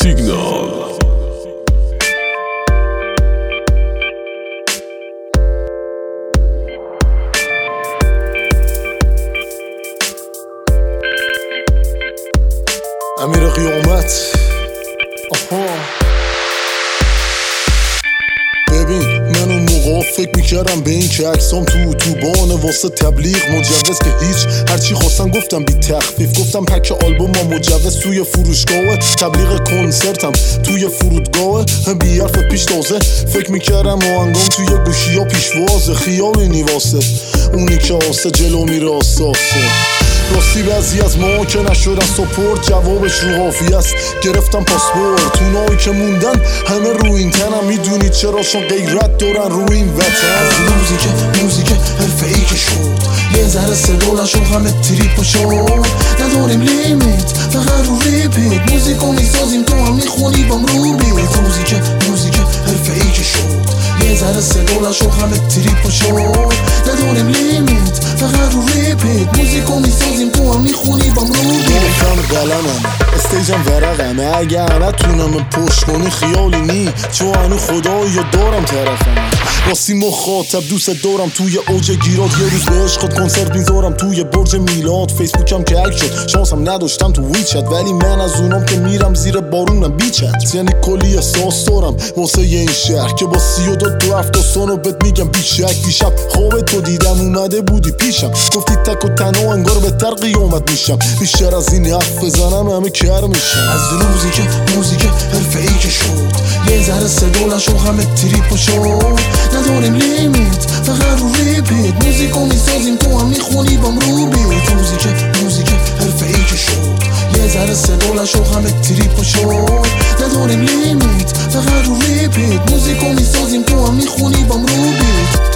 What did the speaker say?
سیگنال. امیر قیامت. ببین من اون موقع فکر میکردم به این که عکسام تو اتوبان واسه تبلیغ مجوز که هیچ، هرچی خواستم گفتم بی تخفیف، گفتم پک آلبوم ما مجوز توی فروشگاه، تبلیغ کنسرتم توی فرودگاه، هم بی حرف پیش تازه فکر میکردم آهنگام توی گوشی ها پیشوازه، خیالی نیواسه اونی که آسه جلو میره آساسه. راستی بعضی از ما که نشدن سپورت جوابش رو قافیه است، گرفتم پاسپورت. اونایی که موندن همه رو این تنم، میدونید چرا؟ چون غیرت دارن رو این وطن. از روزی که موزیک حرفه‌ای که شد یه ذره صدا نشد همه تریپ شد، نداریم لیمیت فقط رو ریپیت، موزیکو میسازیم تو هم میخونی بام رو بیت. روزی که موزیک حرفه‌ای که شد یه ذره صدا نشد همه تریپ شد، نداریم لیمیت فقط رو ریپیت، موزیکو میسازیم تو هم میخونی بام رو بیت. گفتم قلمم استیجم ورقمه، اگه نتونم پشت کنی خیالی نی، چون هنو خدایی دارم طرفم، واسه مخاطب دوست دارم توی اوج گیرات، یه روز به عشقت کنسرت میذارم توی برج میلاد. فیسبوکم که هک شد، شانسم نداشتم تو ویچت، ولی من از اونام که میرم زیر بارونم بیچت، یعنی کلی احساس دارم واسه این شهر که با 32 تو هفتاستانو بهت میگم بیشک. دیشب خواب تو دیدم اومده بودی پیشم، گفتی تک و تنها انگار بهتر قیامت میشم، بیشتر از این حرف بزنم همه کر میشم. از روزی که موزیک حرفه‌ای که شد یه ذره صدا نشد همه تریپ شد، نداریم لیمیت فقط رو ریپیت، موزیکو میسازیم تو هم میخونی بام رو بیت. روزی که موزیک حرفه‌ای که شد یه ذره صدا نشد همه تریپ شد، نداریم لیمیت فقط رو ریپیت، موزیکو میسازیم تو هم میخونی بام رو بیت.